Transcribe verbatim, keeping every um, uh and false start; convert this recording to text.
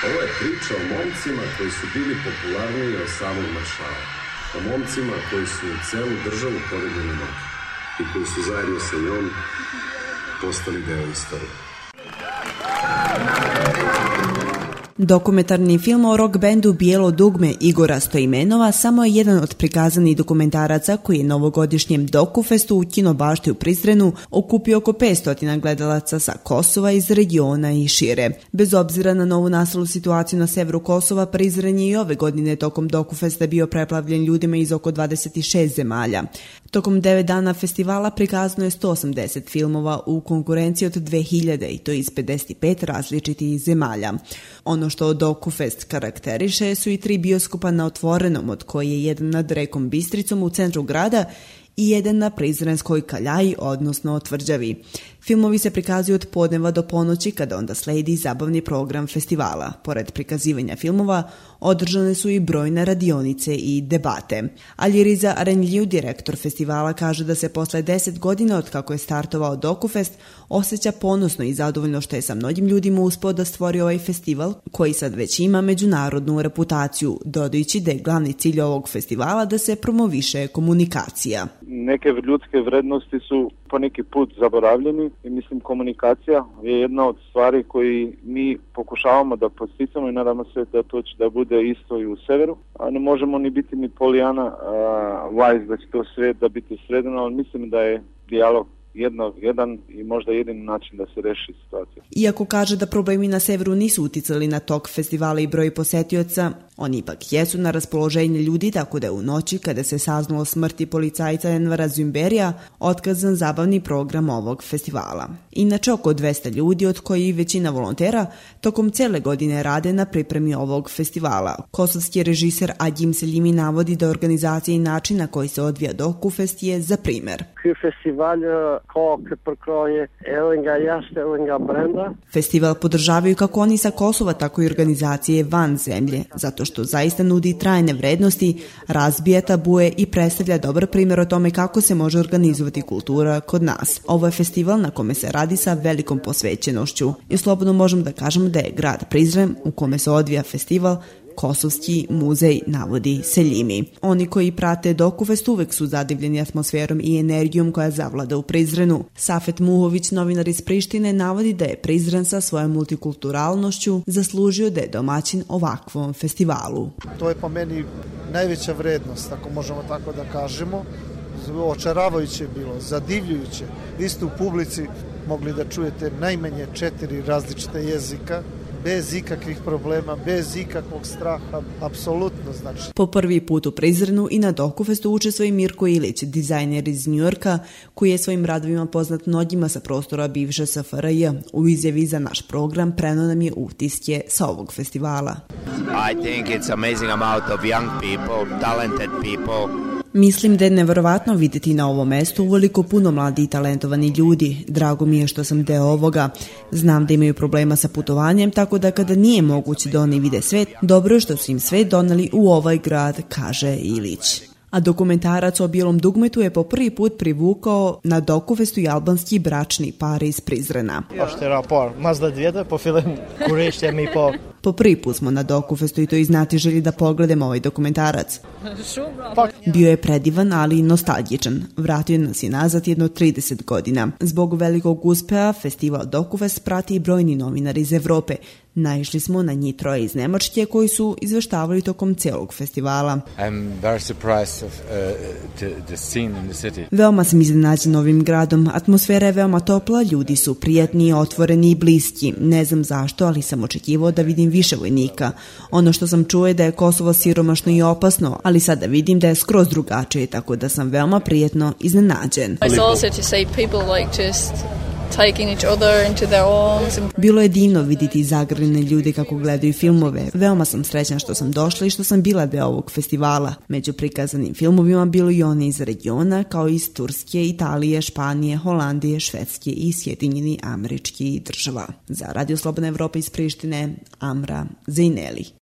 Ovo je priča o momcima koji su bili popularniji od samog maršala. O momcima koji su celu državu podigli na noge i koji su zajedno sa njom postali deo istorije. Dokumentarni film o rock bendu Bijelo dugme Igora Stoimenova samo je jedan od prikazanih dokumentaraca koji je novogodišnjem Dokufestu u Kinobašti u Prizrenu okupio oko petsto gledalaca sa Kosova, iz regiona i šire. Bez obzira na novu nastalu situaciju na severu Kosova, Prizren je i ove godine tokom Dokufesta bio preplavljen ljudima iz oko dvadeset šest zemalja. Tokom devet dana festivala prikazano je sto osamdeset filmova u konkurenciji od dve hiljade i to iz pedeset pet različitih zemalja. Ono što Dokufest karakteriše su i tri bioskopa na otvorenom, od koje je jedan nad rekom Bistricom u centru grada i jedan na Prizrenskoj Kaljaji, odnosno Tvrđavi. Filmovi se prikazuju od podneva do ponoći, kada onda sledi zabavni program festivala. Pored prikazivanja filmova, održane su i brojne radionice i debate. Aljiriza Arenliju, direktor festivala, kaže da se posle deset godina od kako je startovao Dokufest osjeća ponosno i zadovoljno što je sa mnogim ljudima uspeo da stvori ovaj festival, koji sad već ima međunarodnu reputaciju, dodajući da je glavni cilj ovog festivala da se promoviše komunikacija. Neke ljudske vrednosti su po neki put zaboravljeni i mislim komunikacija je jedna od stvari koji mi pokušavamo da posticamo i nadamo se da to će da bude isto i u severu. A ne možemo ni biti ni Polijana wise da će to sve da biti sredeno, ali mislim da je dijalog Jedno, jedan i možda jedini način da se reši situacija. Iako kaže da problemi na severu nisu uticali na tok festivala i broj posetioca, oni ipak jesu na raspoloženje ljudi, tako da je u noći, kada se saznalo smrti policajca Envara Zumberija, otkazan zabavni program ovog festivala. Inače, oko dvesta ljudi, od kojih većina volontera, tokom cele godine rade na pripremi ovog festivala. Kosovski režiser Adjim Seljimi navodi da organizacija i način na koji se odvija Dokufest je za primer. Festival podržavaju kako oni sa Kosova, tako i organizacije van zemlje, zato što zaista nudi trajne vrednosti, razbija tabue i predstavlja dobar primjer o tome kako se može organizovati kultura kod nas. Ovo je festival na kome se radi sa velikom posvećenošću i slobodno možemo da kažemo da je grad Prizren, u kome se odvija festival, Kosovski muzej, navodi Seljimi. Oni koji prate Dokufest uvek su zadivljeni atmosferom i energijom koja zavlada u Prizrenu. Safet Muhović, novinar iz Prištine, navodi da je Prizren sa svojom multikulturalnošću zaslužio da je domaćin ovakvom festivalu. To je po meni najveća vrednost, ako možemo tako da kažemo. Očaravajuće je bilo, zadivljujuće. Vi ste u publici mogli da čujete najmanje četiri različite jezika, bez ikakvih problema, bez ikakvog straha, apsolutno znači. Po prvi put u Prizrenu i na Dokufestu učestvuje i Mirko Ilić, dizajner iz Njujorka, koji je svojim radovima poznat mnogima sa prostora bivše S F R J. U izjavi za naš program preneo nam je utiske sa ovog festivala. I think it's amazing amount of young people, talented people. Mislim da je neverovatno vidjeti na ovom mestu uveliko puno mladi i talentovani ljudi. Drago mi je što sam deo ovoga. Znam da imaju problema sa putovanjem, tako da kada nije moguće da oni vide svet, dobro je što su im svet doneli u ovaj grad, kaže Ilić. A dokumentarac o Bijelom dugmetu je po prvi put privukao na Dokufestu i albanski bračni par iz Prizrena. Po prvi put smo na Dokufestu i to iz znatiželji da pogledamo ovaj dokumentarac. Bio je predivan, ali i nostalgičan. Vratio nas je nazad jedno trideset godina. Zbog velikog uspeha festival Dokufest prati i brojni novinari iz Evrope. Naišli smo na njih troje iz Nemačke koji su izveštavali tokom celog festivala. I'm very surprised of uh, the, the scene in the city. Veoma sam iznenađen ovim gradom. Atmosfera je veoma topla, ljudi su prijatni, otvoreni i bliski. Ne znam zašto, ali sam očekivao da vidim više vojnika. Ono što sam čuo je da je Kosovo siromašno i opasno, ali sada vidim da je skroz drugačije, tako da sam veoma prijetno iznenađen. Bilo je divno vidjeti zagrljene ljude kako gledaju filmove. Veoma sam srećna što sam došla i što sam bila deo ovog festivala. Među prikazanim filmovima bilo i oni iz regiona, kao iz Turske, Italije, Španije, Holandije, Švedske i Sjedinjenih Američkih Država. Za Radio Slobodna Evropa iz Prištine, Amra Zejneli.